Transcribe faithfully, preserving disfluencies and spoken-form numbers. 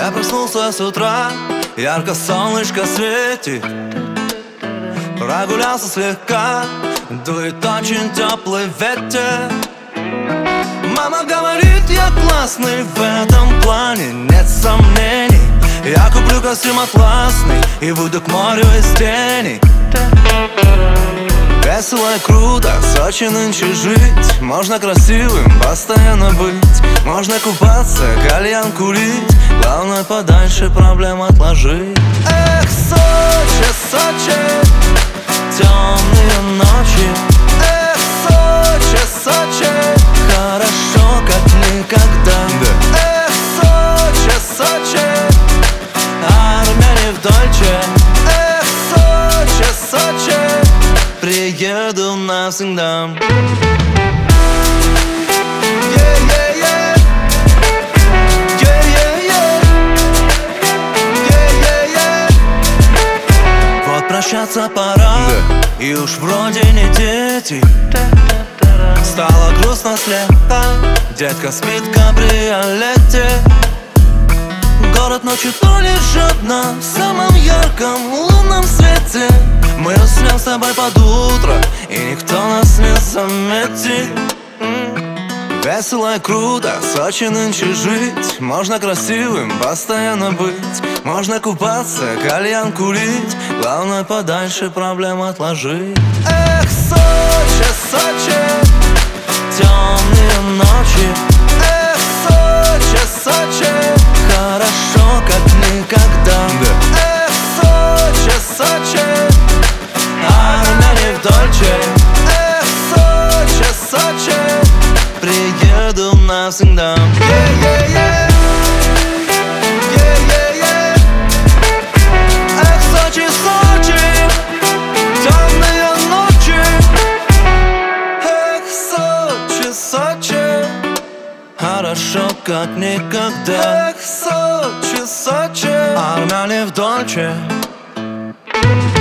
Я проснулся с утра, ярко солнышко светит. Прогулялся слегка, дует очень теплый ветер. Мама говорит, я классный в этом плане, нет сомнений. Я куплю костюм атласный и выйду к морю из тени. Весело и круто, в Сочи нынче жить. Можно красивым постоянно быть. Можно купаться, кальян курить. Главное подальше проблем отложить. Эх, Сочи, Сочи, темные ночи. Эх, Сочи, Сочи, хорошо как никогда. Да. Эх, Сочи, Сочи, армяне в Дольче. Эх, Сочи, Сочи, приеду навсегда. Прощаться пора, да. И уж вроде не дети. Стало грустно слегка, детка спит в кабриолете. Город ночью тонет жадно в самом ярком лунном свете. Мы уснем с тобой под утро, и никто нас не заметит. Весело и круто, в Сочи нынче жить. Можно красивым постоянно быть. Можно купаться, кальян курить. Главное подальше проблем отложить. Эх, Сочи, Сочи, темные ночи. Эх, Сочи, Сочи, хорошо как никогда. Да. Эх, Сочи, Сочи, армяне в Дольче. Эх, Сочи, Сочи, приеду навсегда. Yeah, yeah, yeah. Yeah, yeah, yeah. Эх, Сочи, Сочи, темные ночи. Эх, Сочи, Сочи, хорошо как никогда. Эх, Сочи, Сочи, армяне в Дольче.